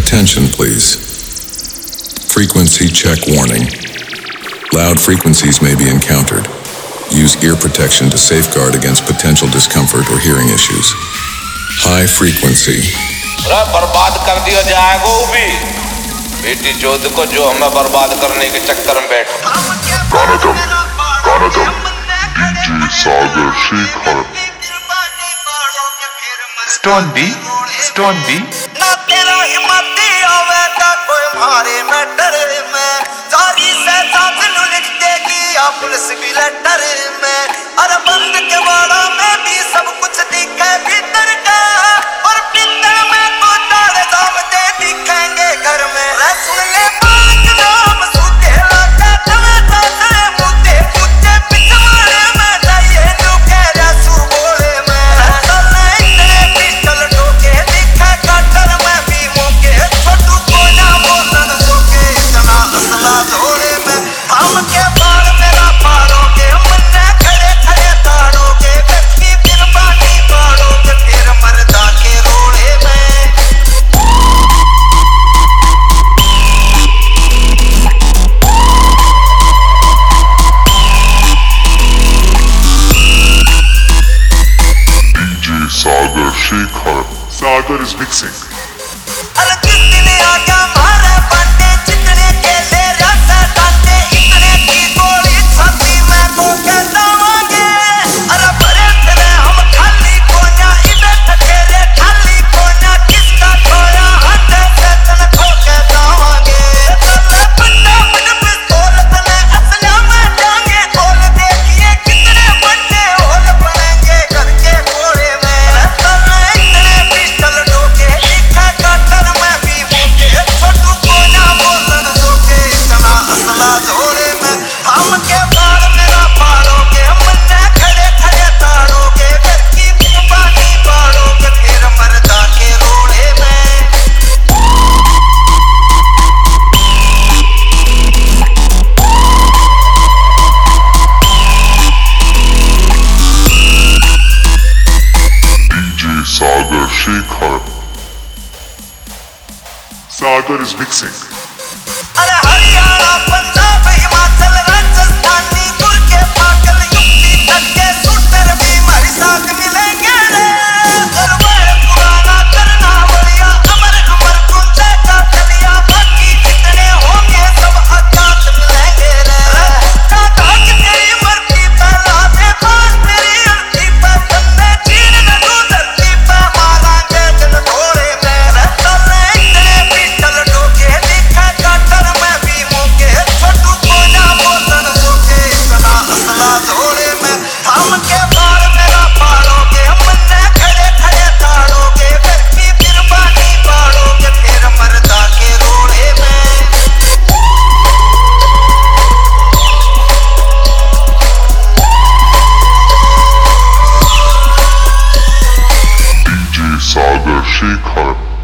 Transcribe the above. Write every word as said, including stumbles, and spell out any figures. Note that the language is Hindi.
Attention, please. Frequency check warning. Loud frequencies may be encountered. Use ear protection to safeguard against potential discomfort or hearing issues. High frequency. बर्बाद कर दिया जाएगा वो भी बेटी जोध को जो हमें बर्बाद करने के चक्कर में बैठ Ganadam, Ganadam, D J Sagar Shekhar. Stone B, Stone B. ना तेरा हिम्मती होवे ता कोई मारे मैं डरे मैं जारी से साथ नु लिख देगी या पुलिस भी लेटर में अरे बंद के वाड़ा में भी सब कुछ दिखे भीतर का और पिंदर में को ताले दाम दे दिखेंगे घर में सुन ले बात नाम सूते लगा तवे ताले मुद्दे मुद्दे पिछवाड़े में जाइए नु कह रसू बोले में चलने इतने पिस्टल ठोके दिखा कटर में भी मौके छोटू को ना बोलन सोके इतना असला जोड़े में हम के बाल मेरा पारोगे मन्ने खड़े खड़े ताड़ोगे व्यक्ति फिर पानी पाड़ोगे फिर मरदा के रोड़े में D J Sagar Shekhar. Sagar is mixing. अरे किस दिन आ गया मारे बाटे चिकने के ले रसा डांटे इतने की गोली छाती में को के दावांगे अरे भरे तेरे हम खाली कोना इधर ठकेरे खाली कोना किसका खोया हाथ से तन खो के दावांगे तले बंदा मन पिस्तौल तले असला में जाएंगे खोल देखिए कितने बंदे होल पड़ेंगे घर के कोड़े में तले इतने पिस्टल ठोके दिखा कटर में भी मौके छोटू को ना बोलन सोके इतना असला जोड़े में हम के बाल मेरा पाड़ोगे मन्ने खड़े खड़े ताड़ोगे व्यक्ति फिर पानी पाड़ोगे फिर मरदा के रोड़े में D J Sagar Shekhar. Sagar is mixing. अरे हरियाणा पंजाब हिमाचल राजस्थानी गुर के पागल युक्ति तक के शूटर भी हमारे साथ मिलेंगे रे दरबार पुराना करना बढ़िया अमर अमर कुंजे का चलिया बाकी जितने होंगे सब अज्ञात मिलेंगे रे का धाक तेरी मर्जी पे लादे बात तेरी अर्थी पे बंदे चीन न तू धरती पे मारांगे दिन थोड़े में रे तले इतने पिस्टल ठोके दिखा कटर में भी मौके छोटू को ना बोलन सोके इतना असला जोड़े में हम के बाल मेरा पाड़ोगे मन्ने खड़े खड़े ताड़ोगे व्यक्ति फिर पानी पाड़ोगे फिर मरदा के रोड़े में D J Sagar Shekhar.